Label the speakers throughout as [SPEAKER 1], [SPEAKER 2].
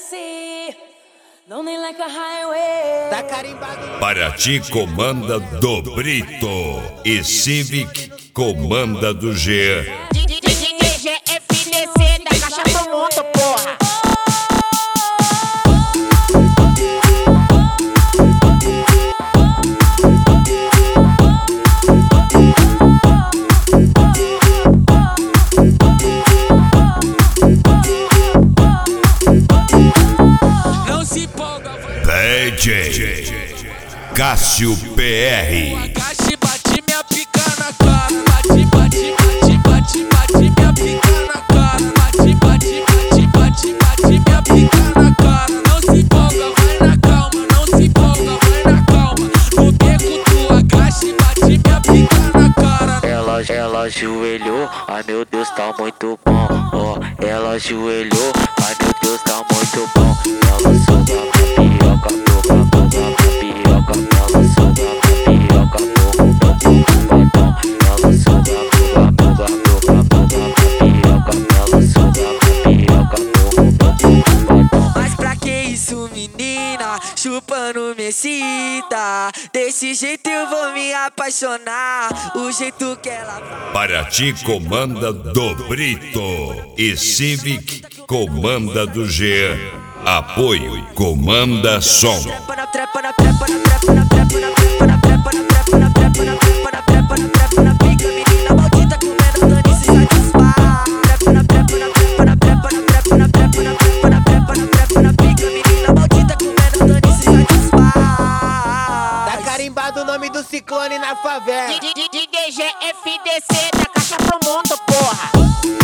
[SPEAKER 1] Tá carimbado.
[SPEAKER 2] Paraty comanda do Brito e Civic comanda do G.
[SPEAKER 3] DJ FDC da Caixa pro Mundo, porra.
[SPEAKER 4] Não se empolga,
[SPEAKER 2] DJ Cássio PR.
[SPEAKER 4] agache, bate minha pica na cara. Bate, bate, bate, bate, bate minha pica na cara. Bate, bate, bate, bate, bate minha pica na cara. Não se empolga, vai na calma. Não se empolga, vai na calma. No beco tu agache, bate minha pica na cara.
[SPEAKER 5] Ela ajoelhou, ai meu Deus, tá muito bom. Ó, ela ajoelhou, ai meu Deus, tá muito bom. Ela suga minha piroca, toca, toca minha piroca. Ela suga minha piroca, toca, toca, vai bom. Ela suga, toca, toca, toca, toca minha piroca. Ela suga minha piroca, toca, toca, vai bom.
[SPEAKER 4] Mas pra que isso, menina? Chupando me excita. Desse jeito eu vou me apaixonar. O jeito que ela vai.
[SPEAKER 2] Paraty comanda do Brito e Civic comanda do G. Apoio comanda som.
[SPEAKER 4] Trepa na trepa na trepa na trepa na trepa na trepa na trepa na trepa na trepa na trepa na trepa na trepa na pica, menina maldita comendo dane se satisfaz. Trepa na trepa na trepa na trepa na trepa na trepa na trepa na trepa na trepa na pica, menina maldita comendo dane se satisfaz.
[SPEAKER 1] Tá carimbado o nome do ciclone na favela.
[SPEAKER 3] DJ FDC da Caixa pro Mundo, porra.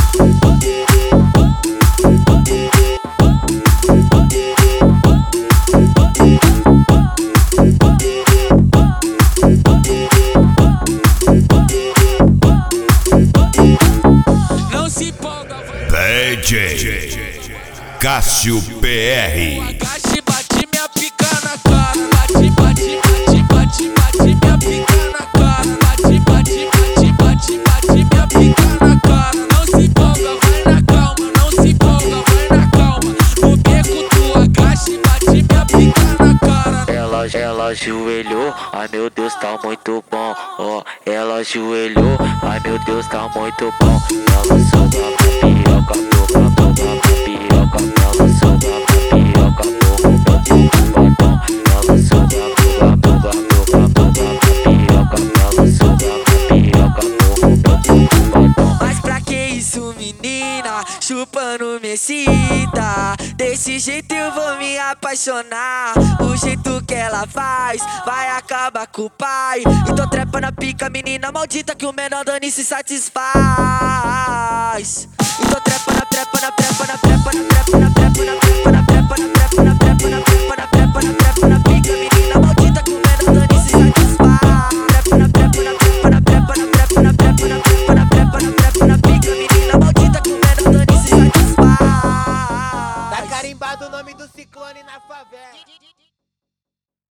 [SPEAKER 4] Não se empolga, vai.
[SPEAKER 2] DJ Cássio PR.
[SPEAKER 4] Agache, bate minha pica na cara. Bate, bate, bate, bate, bate minha pica na cara. Bate, bate, bate, bate, bate minha pica na cara. Não se empolga, vai na calma. Não se empolga, vai na calma. No beco tu agache, bate minha pica na cara.
[SPEAKER 5] Ela ajoelhou, ai meu Deus, tá muito bom. Ó, ela ajoelhou, ai meu Deus, tá muito bom. Ela suga minha piroca, toca, toca minha piroca. Ela suga minha piroca, toca, toca, vai bom. Ela suga, toca, toca, toca, toca minha piroca. Ela suga minha piroca, toca, toca, vai bom.
[SPEAKER 4] Mas pra que isso, menina? Chupando me excita. Desse jeito eu vou me apaixonar. O jeito que ela faz vai acabar com o pai. Então trepa na pica, menina maldita, que o menor dane se satisfaz. Então trepa na trepa na trepa na trepa na trepa